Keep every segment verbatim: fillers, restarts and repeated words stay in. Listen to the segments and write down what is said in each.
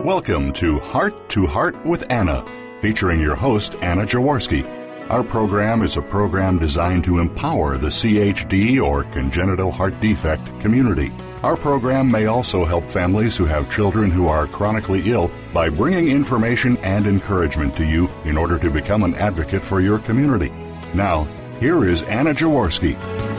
Welcome to Heart to Heart with Anna, featuring your host, Anna Jaworski. Our program is a program designed to empower the C H D or congenital heart defect community. Our program may also help families who have children who are chronically ill by bringing information and encouragement to you in order to become an advocate for your community. Now, here is Anna Jaworski.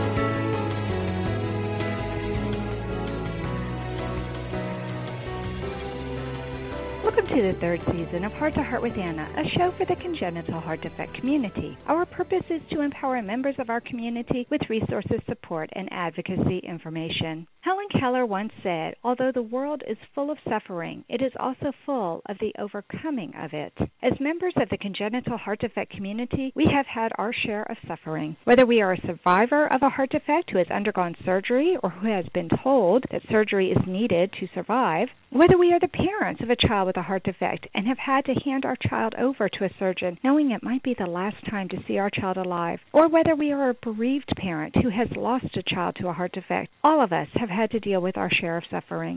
Welcome to the third season of Heart to Heart with Anna, a show for the congenital heart defect community. Our purpose is to empower members of our community with resources, support, and advocacy information. Helen Keller once said, although the world is full of suffering, it is also full of the overcoming of it. As members of the congenital heart defect community, we have had our share of suffering. Whether we are a survivor of a heart defect who has undergone surgery or who has been told that surgery is needed to survive, whether we are the parents of a child with a heart defect and have had to hand our child over to a surgeon knowing it might be the last time to see our child alive, or whether we are a bereaved parent who has lost a child to a heart defect, all of us have had to deal with our share of suffering.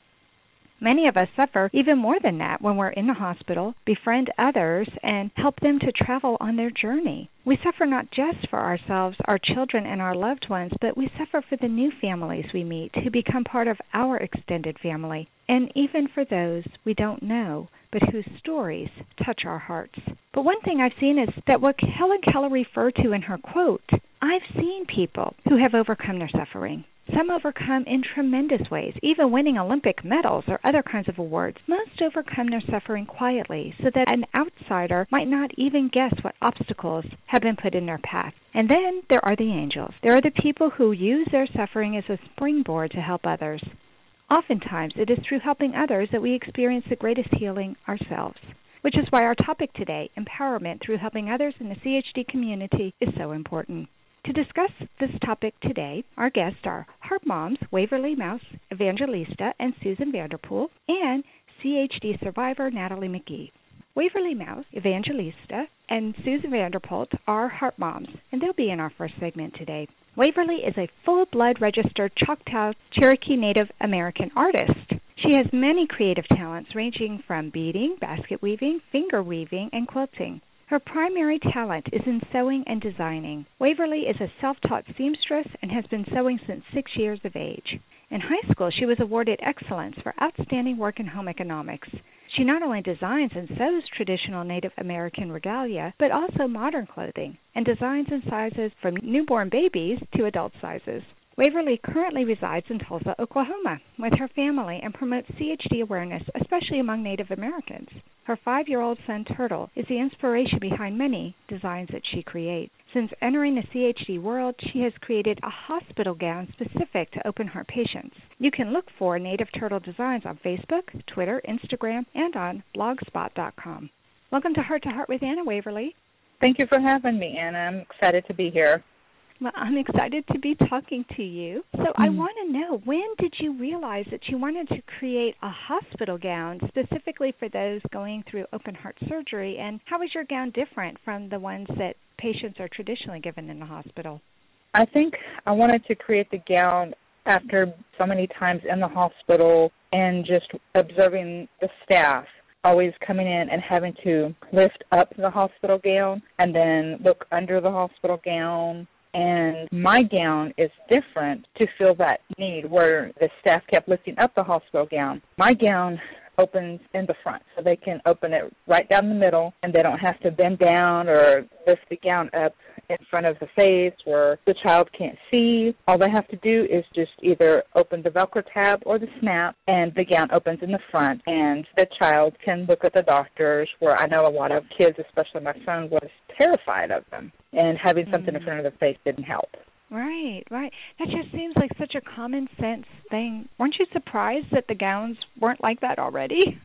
Many of us suffer even more than that when we're in the hospital, befriend others, and help them to travel on their journey. We suffer not just for ourselves, our children, and our loved ones, but we suffer for the new families we meet who become part of our extended family, and even for those we don't know, but whose stories touch our hearts. But one thing I've seen is that what Helen Keller referred to in her quote, I've seen people who have overcome their suffering. Some overcome in tremendous ways, even winning Olympic medals or other kinds of awards. Most overcome their suffering quietly so that an outsider might not even guess what obstacles have been put in their path. And then there are the angels. There are the people who use their suffering as a springboard to help others. Oftentimes, it is through helping others that we experience the greatest healing ourselves, which is why our topic today, empowerment through helping others in the C H D community, is so important. To discuss this topic today, our guests are Heart Moms Waverly Mouse Evangelista and Susan Vanderpool, and C H D survivor Natalie McGee. Waverly Mouse Evangelista and Susan Vanderpool are Heart Moms, and they'll be in our first segment today. Waverly is a full-blood registered Choctaw Cherokee Native American artist. She has many creative talents ranging from beading, basket weaving, finger weaving, and quilting. Her primary talent is in sewing and designing. Waverly is a self-taught seamstress and has been sewing since six years of age. In high school, she was awarded excellence for outstanding work in home economics. She not only designs and sews traditional Native American regalia, but also modern clothing, and designs in sizes from newborn babies to adult sizes. Waverly currently resides in Tulsa, Oklahoma, with her family and promotes C H D awareness, especially among Native Americans. Her five-year-old son, Turtle, is the inspiration behind many designs that she creates. Since entering the C H D world, she has created a hospital gown specific to open heart patients. You can look for Native Turtle designs on Facebook, Twitter, Instagram, and on blogspot dot com. Welcome to Heart to Heart with Anna, Waverly. Thank you for having me, Anna. I'm excited to be here. Well, I'm excited to be talking to you. So mm-hmm. I want to know, when did you realize that you wanted to create a hospital gown specifically for those going through open heart surgery, and how is your gown different from the ones that patients are traditionally given in the hospital? I think I wanted to create the gown after so many times in the hospital and just observing the staff always coming in and having to lift up the hospital gown and then look under the hospital gown. And my gown is different to fill that need where the staff kept lifting up the hospital gown. My gown opens in the front, so they can open it right down the middle, and they don't have to bend down or lift the gown up in front of the face where the child can't see. All they have to do is just either open the Velcro tab or the snap, and the gown opens in the front, and the child can look at the doctors, where I know a lot of kids, especially my son, was terrified of them, and having something mm-hmm. in front of their face didn't help. Right, right. That just seems like such a common sense thing. Weren't you surprised that the gowns weren't like that already?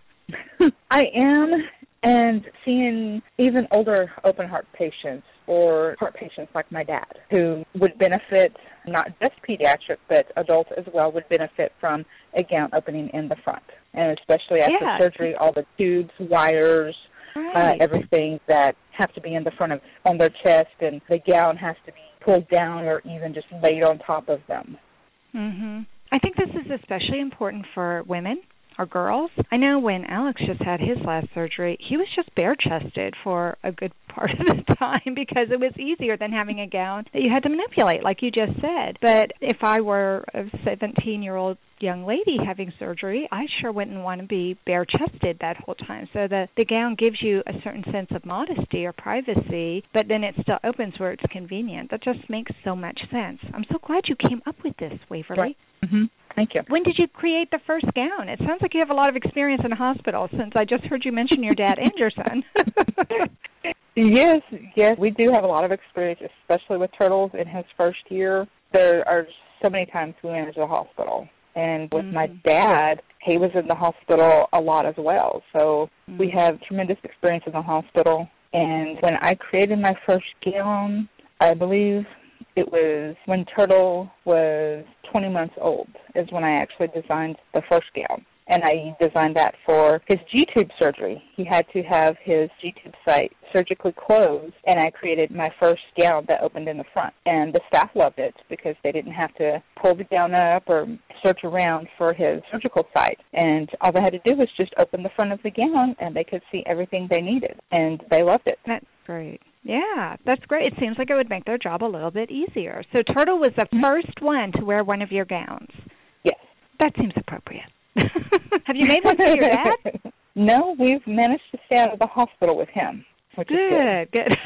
I am, and seeing even older open heart patients or heart patients like my dad who would benefit, not just pediatric, but adults as well, would benefit from a gown opening in the front. And especially after yeah. surgery, all the tubes, wires, right. uh, everything that have to be in the front of, on their chest, and the gown has to be pulled down or even just laid on top of them. Mm-hmm. I think this is especially important for women, our girls. I know when Alex just had his last surgery, he was just bare-chested for a good part of the time because it was easier than having a gown that you had to manipulate, like you just said. But if I were a seventeen-year-old young lady having surgery, I sure wouldn't want to be bare-chested that whole time. So the, the gown gives you a certain sense of modesty or privacy, but then it still opens where it's convenient. That just makes so much sense. I'm so glad you came up with this, Waverly. Right. Mm-hmm. Thank you. When did you create the first gown? It sounds like you have a lot of experience in a hospital, since I just heard you mention your dad and your son. Yes, yes, we do have a lot of experience, especially with Turtles in his first year. There are so many times we went into the hospital. And with mm-hmm. my dad, he was in the hospital a lot as well. So mm-hmm. we have tremendous experience in the hospital. And when I created my first gown, I believe it was when Turtle was twenty months old is when I actually designed the first gown. And I designed that for his G-tube surgery. He had to have his G-tube site surgically closed, and I created my first gown that opened in the front. And the staff loved it because they didn't have to pull the gown up or search around for his surgical site. And all they had to do was just open the front of the gown, and they could see everything they needed. And they loved it. That's great. Yeah, that's great. It seems like it would make their job a little bit easier. So Turtle was the mm-hmm. first one to wear one of your gowns. Yes. That seems appropriate. Have you made one for your dad? No, we've managed to stay out of the hospital with him. Which good, is good, good.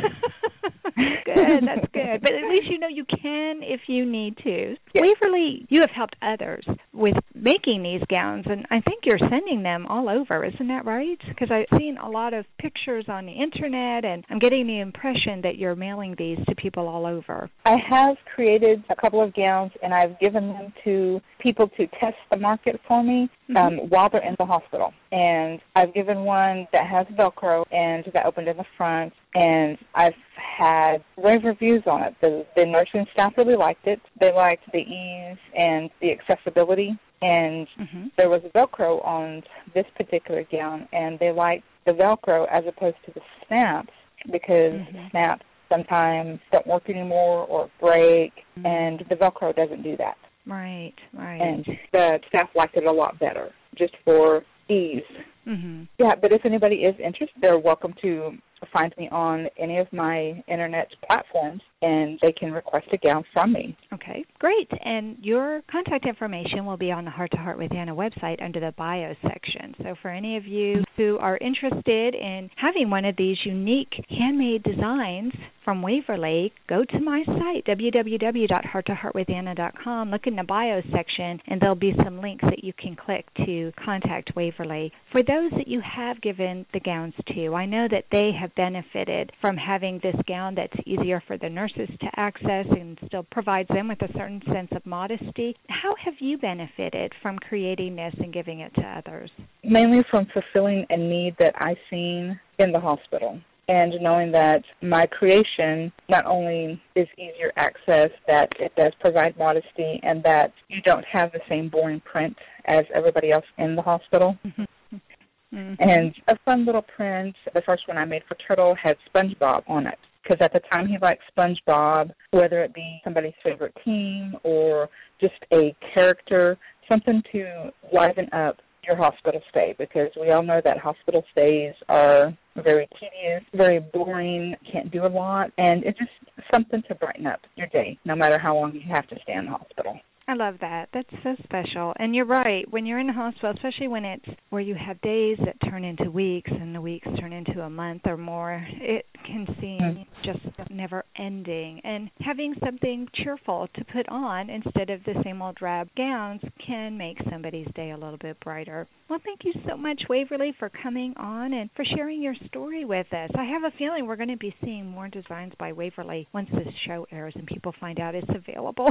Good, that's good. But at least you know you can if you need to. Yes. Waverly, you have helped others with making these gowns, and I think you're sending them all over. Isn't that right? Because I've seen a lot of pictures on the Internet, and I'm getting the impression that you're mailing these to people all over. I have created a couple of gowns, and I've given them to people to test the market for me um, mm-hmm. while they're in the hospital. And I've given one that has Velcro and that opened in the front, and I've had rave reviews on it. The, the nursing staff really liked it. They liked the ease and the accessibility, and mm-hmm. there was Velcro on this particular gown, and they liked the Velcro as opposed to the snaps because mm-hmm. the snaps sometimes don't work anymore or break, mm-hmm. and the Velcro doesn't do that. Right, right. And the staff liked it a lot better, just for ease. Mm-hmm. Yeah, but if anybody is interested, they're welcome to find me on any of my Internet platforms, and they can request a gown from me. Okay, great. And your contact information will be on the Heart to Heart with Anna website under the bio section. So for any of you who are interested in having one of these unique handmade designs from Waverly, go to my site, w w w dot heart to heart with anna dot com. Look in the bio section, and there'll be some links that you can click to contact Waverly. For those that you have given the gowns to, I know that they have benefited from having this gown that's easier for the nurses to access and still provides them with a certain sense of modesty. How have you benefited from creating this and giving it to others? Mainly from fulfilling a need that I seen in the hospital, and knowing that my creation not only is easier access, that it does provide modesty, and that you don't have the same boring print as everybody else in the hospital. Mm-hmm. Mm-hmm. And a fun little print, the first one I made for Turtle had SpongeBob on it, because at the time he liked SpongeBob, whether it be somebody's favorite team or just a character, something to liven up your hospital stay, because we all know that hospital stays are very tedious, very boring, can't do a lot, and it's just something to brighten up your day, no matter how long you have to stay in the hospital. I love that. That's so special. And you're right. When you're in the hospital, especially when it's where you have days that turn into weeks and the weeks turn into a month or more, it can seem mm-hmm. just never ending. And having something cheerful to put on instead of the same old drab gowns can make somebody's day a little bit brighter. Well, thank you so much, Waverly, for coming on and for sharing your story with us. I have a feeling we're going to be seeing more designs by Waverly once this show airs and people find out it's available.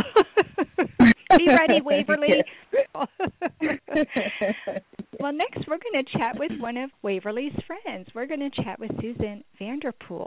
Be ready, Waverly. Well, next we're going to chat with one of Waverly's friends. We're going to chat with Susan Vanderpool.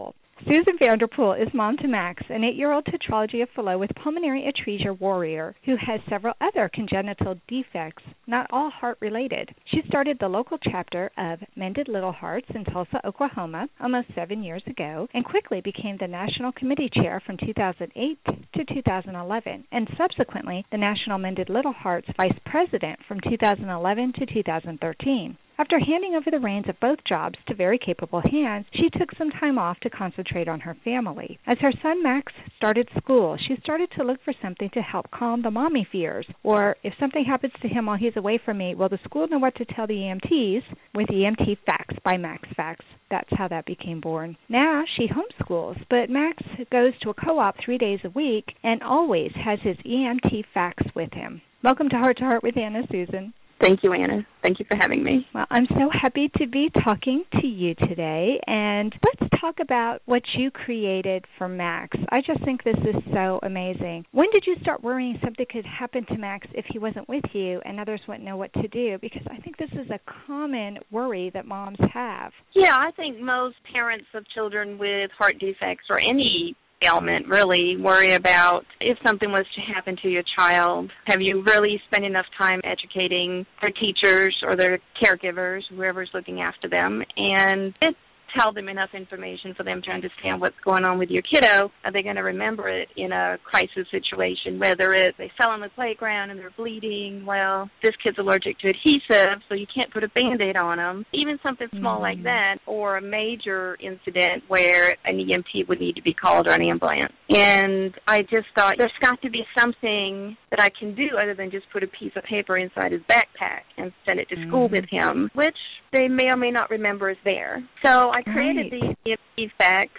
Susan Vanderpool is mom to Max, an eight-year-old tetralogy of Fallot with pulmonary atresia warrior who has several other congenital defects, not all heart-related. She started the local chapter of Mended Little Hearts in Tulsa, Oklahoma, almost seven years ago, and quickly became the national committee chair from two thousand eight to two thousand eleven, and subsequently the National Mended Little Hearts vice president from two thousand eleven to two thousand thirteen. After handing over the reins of both jobs to very capable hands, she took some time off to concentrate on her family. As her son Max started school, she started to look for something to help calm the mommy fears. Or, if something happens to him while he's away from me, will the school know what to tell the E M Ts? With E M T Facts by Max Facts. That's how that became born. Now she homeschools, but Max goes to a co-op three days a week and always has his E M T Facts with him. Welcome to Heart to Heart with Anna, Susan. Thank you, Anna. Thank you for having me. Well, I'm so happy to be talking to you today, and let's talk about what you created for Max. I just think this is so amazing. When did you start worrying something could happen to Max if he wasn't with you and others wouldn't know what to do? Because I think this is a common worry that moms have. Yeah, I think most parents of children with heart defects or any ailment really worry about if something was to happen to your child. Have you really spent enough time educating their teachers or their caregivers, whoever's looking after them, and it tell them enough information for them to understand what's going on with your kiddo? Are they going to remember it in a crisis situation, whether it's they fell on the playground and they're bleeding? Well, this kid's allergic to adhesive, so you can't put a Band-Aid on them. Even something small mm-hmm. like that, or a major incident where an E M T would need to be called or an ambulance. And I just thought there's got to be something that I can do other than just put a piece of paper inside his backpack and send it to mm-hmm. school with him, which they may or may not remember is there. So I created right. the E M T Facts,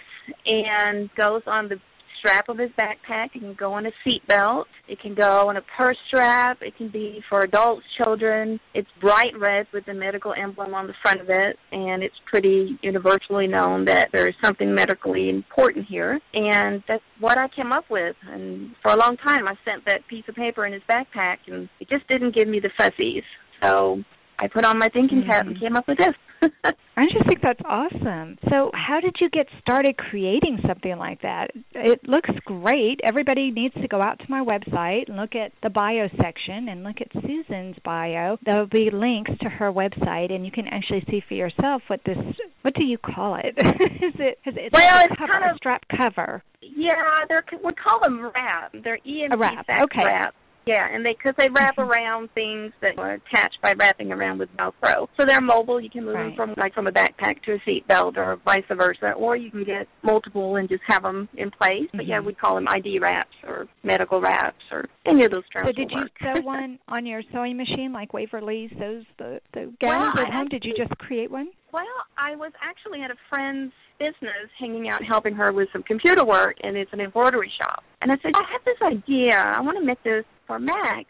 and goes on the strap of his backpack. It can go on a seat belt. It can go on a purse strap. It can be for adults, children. It's bright red with the medical emblem on the front of it, and it's pretty universally known that there's something medically important here. And that's what I came up with. And for a long time, I sent that piece of paper in his backpack, and it just didn't give me the fuzzies. So I put on my thinking cap mm-hmm. and came up with this. I just think that's awesome. So how did you get started creating something like that? It looks great. Everybody needs to go out to my website and look at the bio section and look at Susan's bio. There will be links to her website, and you can actually see for yourself what this, what do you call it? is it, is it well, like it's cover, kind of, strap cover? Yeah, they're, we call them wrap. They're E M T a wrap. Facts Okay. wrap. Yeah, and they because they wrap around things that are attached by wrapping around with Velcro. So they're mobile. You can move right. them from like from a backpack to a seat belt or vice versa, or you can get multiple and just have them in place. Mm-hmm. But yeah, we call them I D wraps or medical wraps or any of those terms. So did you work. sew one on your sewing machine like Waverly's, those the, the gowns well, at home? Did you just create one? Well, I was actually at a friend's business hanging out helping her with some computer work, and it's an embroidery shop. And I said, I have this idea. I want to make this for Max.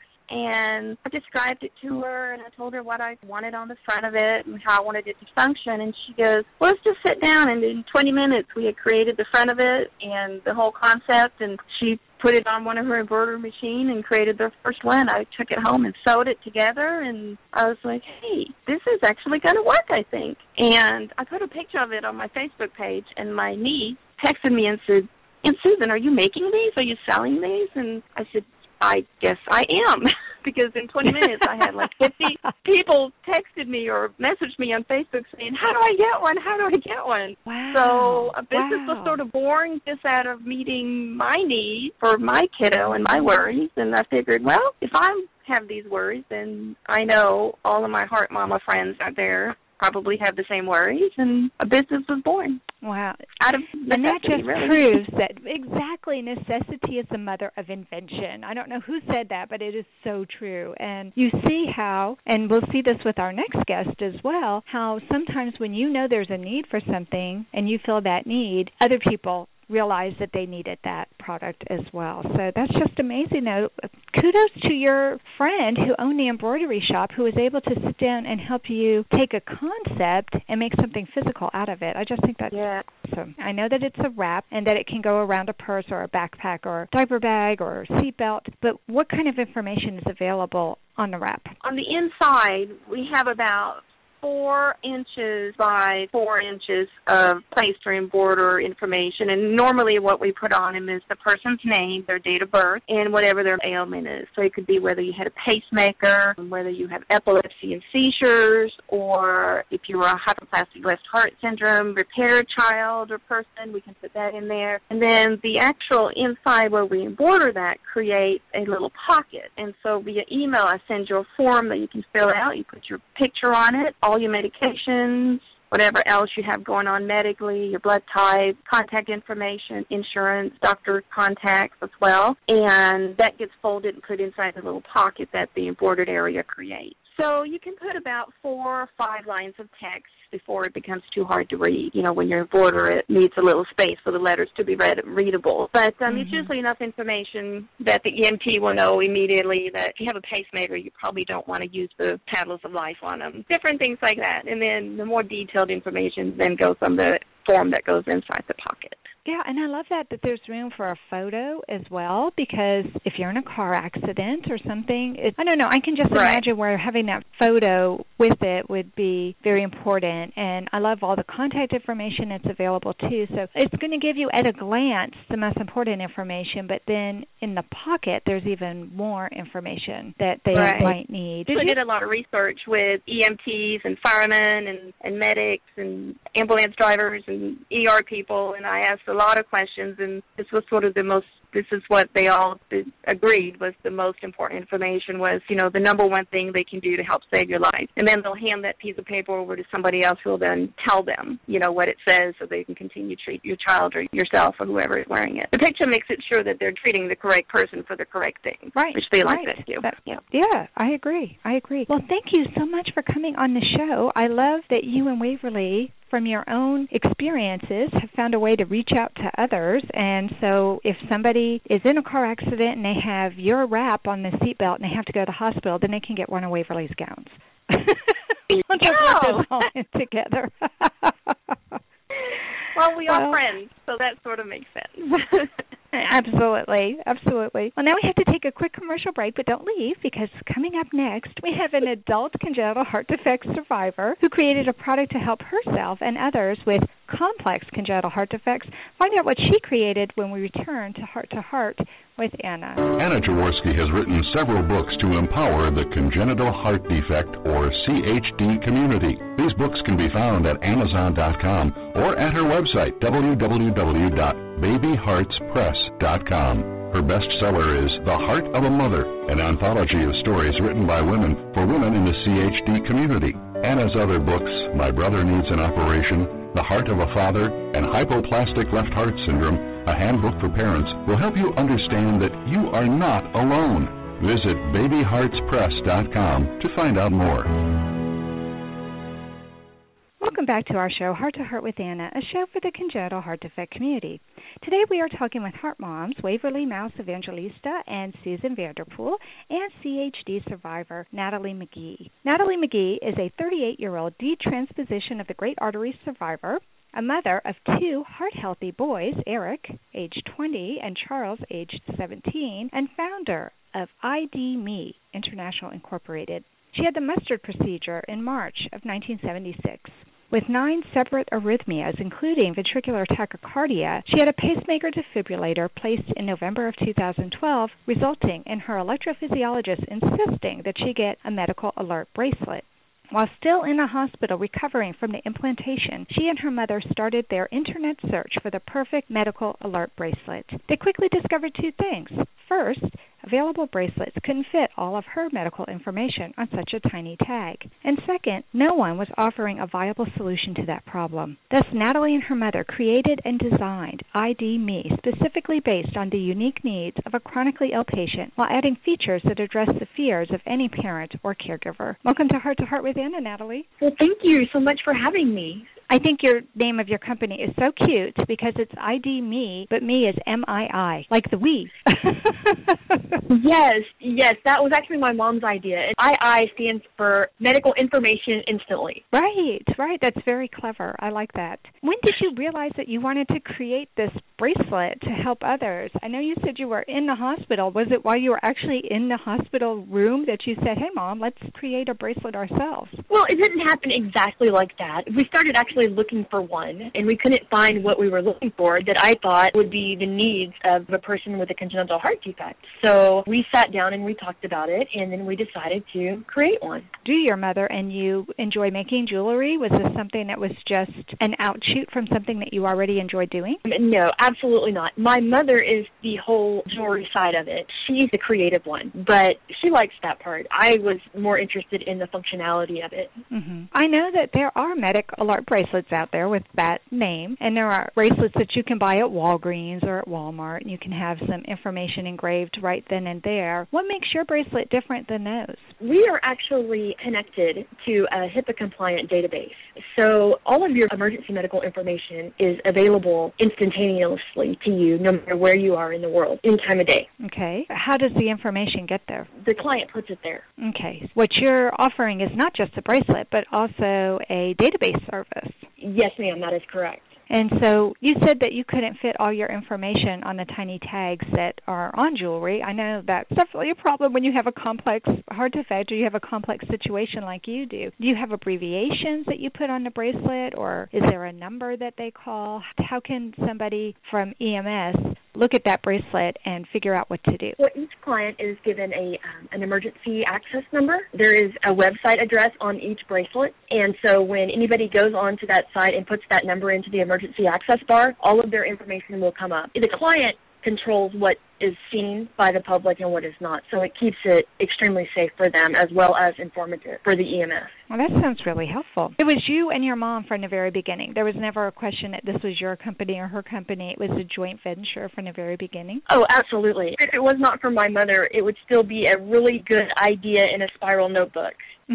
And I described it to her, and I told her what I wanted on the front of it and how I wanted it to function. And she goes, well, let's just sit down. And in twenty minutes, we had created the front of it and the whole concept. And she put it on one of her embroidery machine and created the first one. I took it home and sewed it together. And I was like, hey, this is actually going to work, I think. And I put a picture of it on my Facebook page, and my niece texted me and said, and Susan, are you making these? Are you selling these? And I said, I guess I am, because in twenty minutes I had like fifty people texted me or messaged me on Facebook saying, how do I get one? How do I get one? Wow. So a business wow. was sort of born just out of meeting my need for my kiddo and my worries. And I figured, well, if I have these worries, then I know all of my Heart Mama friends out there probably have the same worries, and a business was born. Wow. Out of necessity, and that just really. proves that exactly necessity is the mother of invention. I don't know who said that, but it is so true. And you see how, and we'll see this with our next guest as well, how sometimes when you know there's a need for something and you feel that need, other people realize that they needed that product as well. So that's just amazing. Now, kudos to your friend who owned the embroidery shop who was able to sit down and help you take a concept and make something physical out of it. I just think that's yeah. awesome. I know that it's a wrap and that it can go around a purse or a backpack or a diaper bag or a seat belt, but what kind of information is available on the wrap? On the inside, we have about four inches by four inches of plaster and border information. And normally what we put on them is the person's name, their date of birth, and whatever their ailment is. So it could be whether you had a pacemaker, whether you have epilepsy and seizures, or if you were a hypoplastic left heart syndrome, repaired child or person, we can put that in there. And then the actual inside where we embroider that creates a little pocket. And so via email, I send you a form that you can fill out. You put your picture on it, all your medications, whatever else you have going on medically, your blood type, contact information, insurance, doctor contacts as well. And that gets folded and put inside the little pocket that the embroidered area creates. So you can put about four or five lines of text before it becomes too hard to read. You know, when you embroider it, it needs a little space for the letters to be read readable. But um, mm-hmm. it's usually enough information that the E M T will know immediately that if you have a pacemaker, you probably don't want to use the paddles of life on them. Different things like that. And then the more detailed information then goes on the form that goes inside the pocket. Yeah, and I love that, that there's room for a photo as well, because if you're in a car accident or something, it, I don't know, I can just right. imagine where having that photo with it would be very important. And I love all the contact information that's available, too. So it's going to give you at a glance the most important information, but then in the pocket, there's even more information that they right. might need. Did I did a lot of research with E M Ts and firemen and, and medics and ambulance drivers and E R people, and I asked a lot of questions, and this was sort of the most, this is what they all agreed was the most important information was, you know, the number one thing they can do to help save your life. And then they'll hand that piece of paper over to somebody else who will then tell them, you know, what it says so they can continue to treat your child or yourself or whoever is wearing it. The picture makes it sure that they're treating the correct person for the correct thing, right, which they right. like to do. That, yeah. yeah, I agree. I agree. Well, thank you so much for coming on the show. I love that you and Waverly, from your own experiences, have found a way to reach out to others. And so if somebody is in a car accident and they have your wrap on the seatbelt and they have to go to the hospital, then they can get one of Waverly's gowns. Let's just put this all in together. Well, we well, are friends, so that sort of makes sense. Absolutely, absolutely. Well, now we have to take a quick commercial break, but don't leave, because coming up next, we have an adult congenital heart defect survivor who created a product to help herself and others with complex congenital heart defects. Find out what she created when we return to Heart to Heart with Anna. Anna Jaworski has written several books to empower the congenital heart defect, or C H D, community. These books can be found at Amazon dot com or at her website, w w w dot baby hearts press dot com. Her bestseller is The Heart of a Mother, an anthology of stories written by women for women in the C H D community. Anna's other books, My Brother Needs an Operation, The Heart of a Father, and Hypoplastic Left Heart Syndrome, a handbook for parents, will help you understand that you are not alone. Visit baby hearts press dot com to find out more. Welcome back to our show, Heart to Heart with Anna, a show for the congenital heart defect community. Today we are talking with heart moms, Waverly Mouse Evangelista and Susan Vanderpool, and C H D survivor Natalie McGee. Natalie McGee is a thirty-eight-year-old detransposition of the great arteries survivor, a mother of two heart-healthy boys, Eric, age twenty, and Charles, age seventeen, and founder of I D Me International Incorporated. She had the Mustard procedure in March of nineteen seventy-six. With nine separate arrhythmias, including ventricular tachycardia, she had a pacemaker defibrillator placed in November of two thousand twelve, resulting in her electrophysiologist insisting that she get a medical alert bracelet. While still in a hospital recovering from the implantation, she and her mother started their internet search for the perfect medical alert bracelet. They quickly discovered two things. First, available bracelets couldn't fit all of her medical information on such a tiny tag. And second, no one was offering a viable solution to that problem. Thus, Natalie and her mother created and designed I D Me specifically based on the unique needs of a chronically ill patient while adding features that address the fears of any parent or caregiver. Welcome to Heart to Heart with Anna, Natalie. Well, thank you so much for having me. I think your name of your company is so cute because it's I D Me, but me is M I I, like the we. Yes, yes, that was actually my mom's idea. I I stands for Medical Information Instantly. Right, right. That's very clever. I like that. When did you realize that you wanted to create this bracelet to help others. I know you said you were in the hospital. Was it while you were actually in the hospital room that you said, hey, Mom, let's create a bracelet ourselves? Well, it didn't happen exactly like that. We started actually looking for one, and we couldn't find what we were looking for that I thought would be the needs of a person with a congenital heart defect. So we sat down and we talked about it, and then we decided to create one. Do your mother and you enjoy making jewelry? Was this something that was just an outshoot from something that you already enjoyed doing? No, absolutely not. My mother is the whole jewelry side of it. She's the creative one, but she likes that part. I was more interested in the functionality of it. Mm-hmm. I know that there are Medic Alert bracelets out there with that name, and there are bracelets that you can buy at Walgreens or at Walmart, and you can have some information engraved right then and there. What makes your bracelet different than those? We are actually connected to a HIPAA-compliant database. So all of your emergency medical information is available instantaneously to you no matter where you are in the world, any time of day. Okay. How does the information get there? The client puts it there. Okay. What you're offering is not just a bracelet, but also a database service. Yes, ma'am, that is correct. And so you said that you couldn't fit all your information on the tiny tags that are on jewelry. I know that's definitely a problem when you have a complex heart defect or you have a complex situation like you do. Do you have abbreviations that you put on the bracelet, or is there a number that they call? How can somebody from E M S look at that bracelet and figure out what to do? Well, each client is given a um, an emergency access number. There is a website address on each bracelet, and so when anybody goes onto that site and puts that number into the emergency access bar, all of their information will come up. The client controls what is seen by the public and what is not, so it keeps it extremely safe for them as well as informative for the E M S. Well, that sounds really helpful. It was you and your mom from the very beginning. There was never a question that this was your company or her company. It was a joint venture from the very beginning. Oh, absolutely. If it was not for my mother, it would still be a really good idea in a spiral notebook.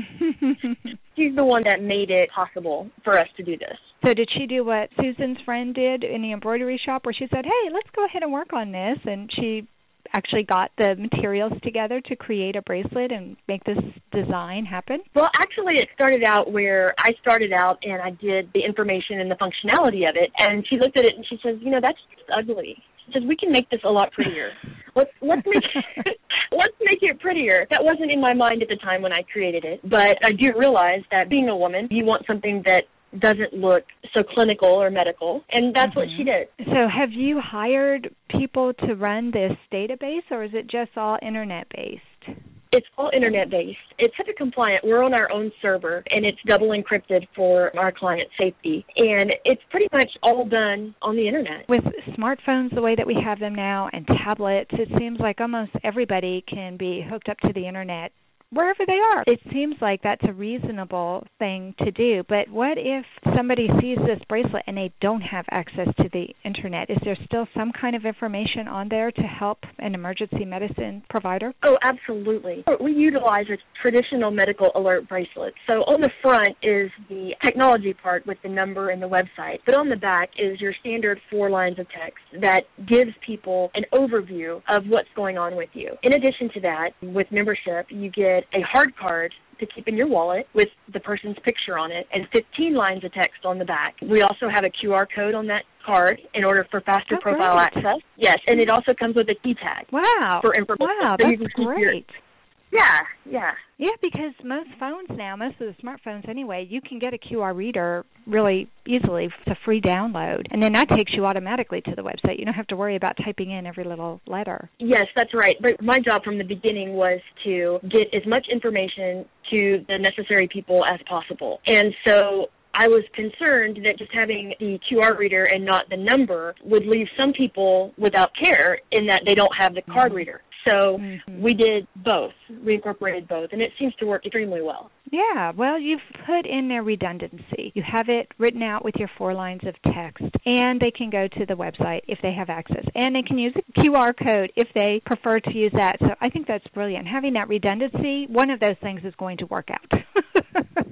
She's the one that made it possible for us to do this. So did she do what Susan's friend did in the embroidery shop, where she said, hey, let's go ahead and work on this, and she actually got the materials together to create a bracelet and make this design happen? Well, actually, it started out where I started out and I did the information and the functionality of it, and she looked at it and she says, you know, that's just ugly. She says, we can make this a lot prettier. Let's let's make it, let's make it prettier. That wasn't in my mind at the time when I created it, but I do realize that being a woman, you want something that doesn't look so clinical or medical, and that's mm-hmm. what she did. So have you hired people to run this database, or is it just all Internet-based? It's all Internet-based. It's HIPAA compliant. We're on our own server, and it's double encrypted for our client safety. And it's pretty much all done on the Internet. With smartphones the way that we have them now and tablets, it seems like almost everybody can be hooked up to the Internet wherever they are. It seems like that's a reasonable thing to do. But what if somebody sees this bracelet and they don't have access to the Internet? Is there still some kind of information on there to help an emergency medicine provider? Oh, absolutely. We utilize a traditional medical alert bracelet. So on the front is the technology part with the number and the website. But on the back is your standard four lines of text that gives people an overview of what's going on with you. In addition to that, with membership, you get a hard card to keep in your wallet with the person's picture on it and fifteen lines of text on the back. We also have a Q R code on that card in order for faster oh, profile great. access. Yes, and it also comes with a key tag. Wow. For information. Wow, so that's you can keep great. Your, yeah, yeah. Yeah, because most phones now, most of the smartphones anyway, you can get a Q R reader really easily. It's a free download. And then that takes you automatically to the website. You don't have to worry about typing in every little letter. Yes, that's right. But my job from the beginning was to get as much information to the necessary people as possible. And so I was concerned that just having the Q R reader and not the number would leave some people without care in that they don't have the card mm-hmm. reader. So mm-hmm. we did both. We incorporated both, and it seems to work extremely well. Yeah, well, you've put in their redundancy. You have it written out with your four lines of text, and they can go to the website if they have access, and they can use a Q R code if they prefer to use that. So I think that's brilliant. Having that redundancy, one of those things is going to work out.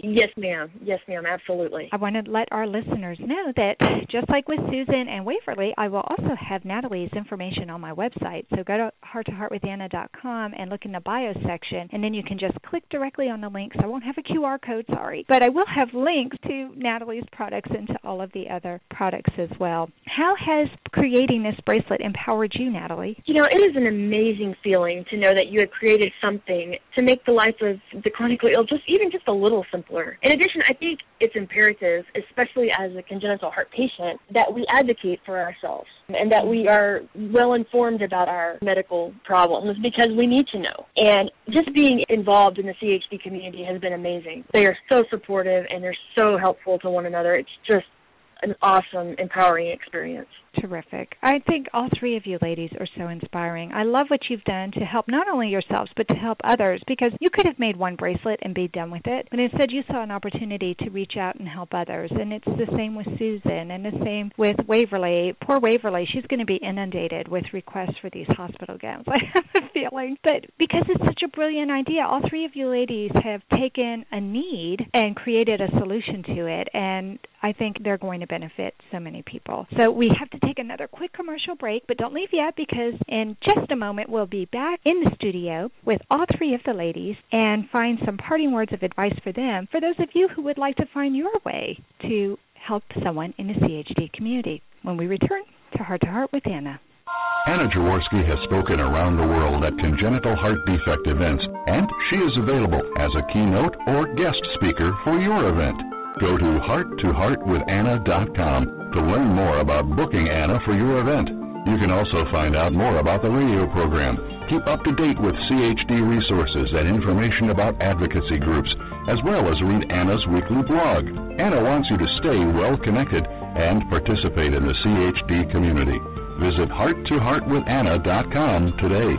Yes, ma'am. Yes, ma'am. Absolutely. I want to let our listeners know that just like with Susan and Waverly, I will also have Natalie's information on my website. So go to heart to heart with anna dot com and look in the bio section, and then you can just click directly on the links. I won't have a Q R code, sorry, but I will have links to Natalie's products and to all of the other products as well. How has creating this bracelet empowered you, Natalie? You know, it is an amazing feeling to know that you have created something to make the life of the chronically ill just even just a little simpler. In addition, I think it's imperative, especially as a congenital heart patient, that we advocate for ourselves and that we are well informed about our medical problems because we need to know. And just being involved in the C H D community has been amazing. They are so supportive and they're so helpful to one another. It's just an awesome, empowering experience. Terrific. I think all three of you ladies are so inspiring. I love what you've done to help not only yourselves, but to help others, because you could have made one bracelet and be done with it, but instead you saw an opportunity to reach out and help others. And it's the same with Susan and the same with Waverly. Poor Waverly, she's going to be inundated with requests for these hospital gowns, I have a feeling. But because it's such a brilliant idea, all three of you ladies have taken a need and created a solution to it, and I think they're going to benefit so many people. So we have to take another quick commercial break, but don't leave yet, because in just a moment we'll be back in the studio with all three of the ladies and find some parting words of advice for them, for those of you who would like to find your way to help someone in the C H D community, when we return to Heart to Heart with Anna. Anna Jaworski has spoken around the world at congenital heart defect events, and she is available as a keynote or guest speaker for your event. Go to heart to heart with anna dot com to learn more about booking Anna for your event. You can also find out more about the radio program, keep up to date with C H D resources and information about advocacy groups, as well as read Anna's weekly blog. Anna wants you to stay well connected and participate in the C H D community. Visit heart to heart with anna dot com today.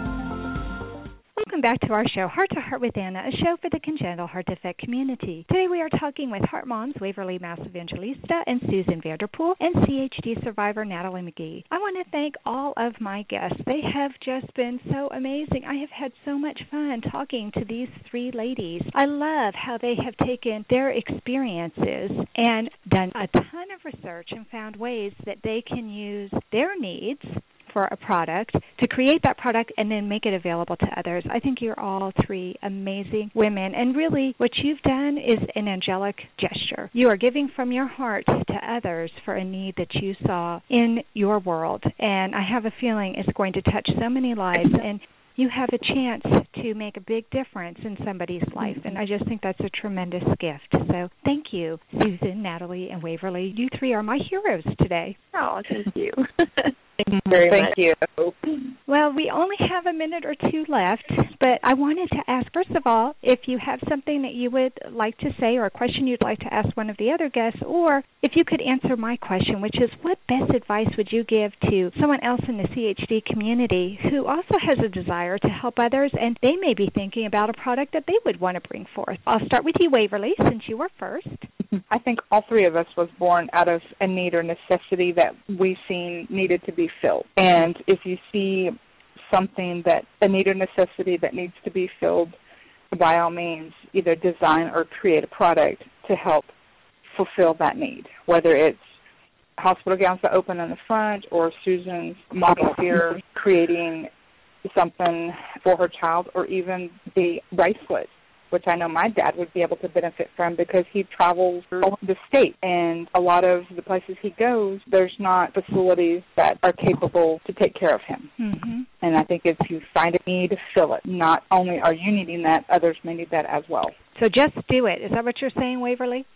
Welcome back to our show, Heart to Heart with Anna, a show for the congenital heart defect community. Today we are talking with Heart Moms Waverly Mass-Evangelista and Susan Vanderpool and C H D survivor Natalie McGee. I want to thank all of my guests. They have just been so amazing. I have had so much fun talking to these three ladies. I love how they have taken their experiences and done a ton of research and found ways that they can use their needs for a product to create that product and then make it available to others. I think you're all three amazing women, and really what you've done is an angelic gesture. You are giving from your heart to others for a need that you saw in your world, and I have a feeling it's going to touch so many lives, and you have a chance to make a big difference in somebody's life, and I just think that's a tremendous gift. So thank you, Susan, Natalie, and Waverly. You three are my heroes today. Oh, thank you. Thank you very Thank much. you. Well, we only have a minute or two left, but I wanted to ask, first of all, if you have something that you would like to say or a question you'd like to ask one of the other guests, or if you could answer my question, which is, what best advice would you give to someone else in the C H D community who also has a desire to help others, and they may be thinking about a product that they would want to bring forth? I'll start with you, Waverly, since you were first. I think all three of us was born out of a need or necessity that we seen needed to be filled. And if you see something that, a need or necessity that needs to be filled, by all means, either design or create a product to help fulfill that need, whether it's hospital gowns that open in the front or Susan's model here creating something for her child, or even the bracelet, which I know my dad would be able to benefit from because he travels through the state. And a lot of the places he goes, there's not facilities that are capable to take care of him. Mm-hmm. And I think if you find a need, fill it. Not only are you needing that, others may need that as well. So just do it. Is that what you're saying, Waverly?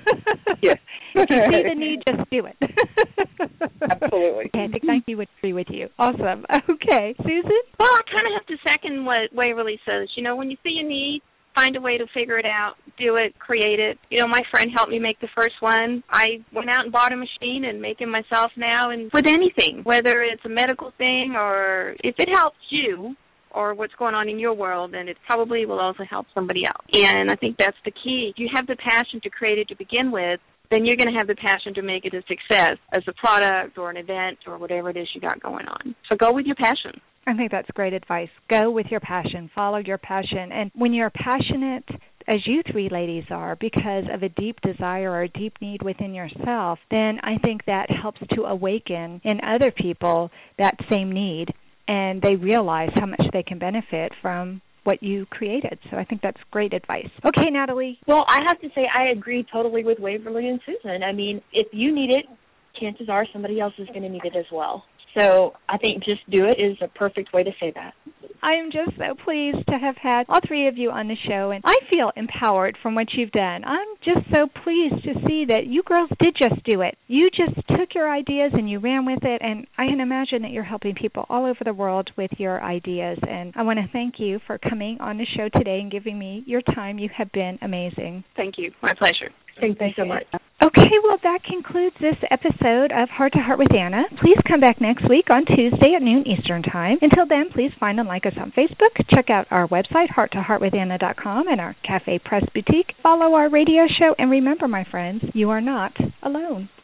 Yes. If you see the need, just do it. Absolutely. I think thank you would agree with you. Awesome. Okay. Susan? Well, I kind of have to second what Waverly says. You know, when you see a need, find a way to figure it out, do it, create it. You know, my friend helped me make the first one. I went out and bought a machine and make it myself now, and with anything, whether it's a medical thing or if it helps you or what's going on in your world, then it probably will also help somebody else. And I think that's the key. If you have the passion to create it to begin with, then you're going to have the passion to make it a success as a product or an event or whatever it is you got going on. So go with your passion. I think that's great advice. Go with your passion. Follow your passion. And when you're passionate, as you three ladies are, because of a deep desire or a deep need within yourself, then I think that helps to awaken in other people that same need, and they realize how much they can benefit from what you created. So I think that's great advice. Okay, Natalie. Well, I have to say I agree totally with Waverly and Susan. I mean, if you need it, chances are somebody else is going to need it as well. So I think just do it is a perfect way to say that. I am just so pleased to have had all three of you on the show, and I feel empowered from what you've done. I'm just so pleased to see that you girls did just do it. You just took your ideas and you ran with it, and I can imagine that you're helping people all over the world with your ideas, and I want to thank you for coming on the show today and giving me your time. You have been amazing. Thank you. My pleasure. Thank you so much. Okay, well, that concludes this episode of Heart to Heart with Anna. Please come back next week on Tuesday at noon Eastern Time. Until then, please find and like us on Facebook. Check out our website, heart to heart with anna dot com, and our Cafe Press Boutique. Follow our radio show, and remember, my friends, you are not alone.